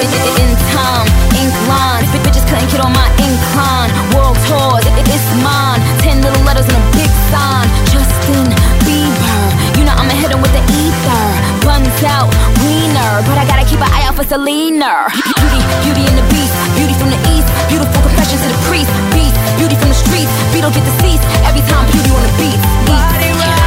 In time, ink lines, bitches couldn't get on my incline. World tours, it's mine. 10 little letters and a big sign. Justin Bieber, you know I'ma hit him with the ether. Buns out, wiener, but I gotta keep an eye out for Selena. Beauty and the Beast, beauty from the east. Beautiful confessions to the priest. Beast, beauty from the streets. Beetle get deceased every time beauty on the beat. Body rock.